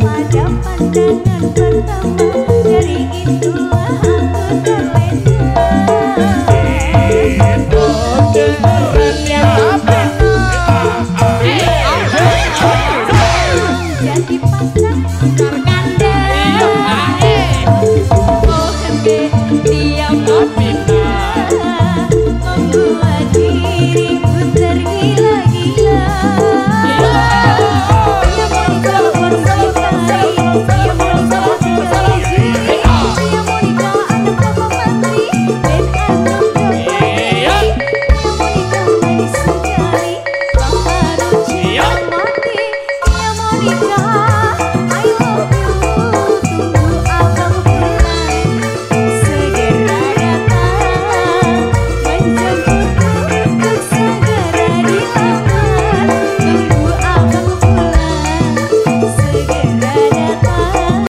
pada pandangan pertama, dari itulah aku terlena. Jadi pasang karkanda, oh hende tiap membuat diriku tergila-gila. Ia Monica bercintai, ia Monica berjanji, ia Monica anak papa menteri dan anak kepala. Ia Monica manis sekali, tak harus cinta mati. Ia Monica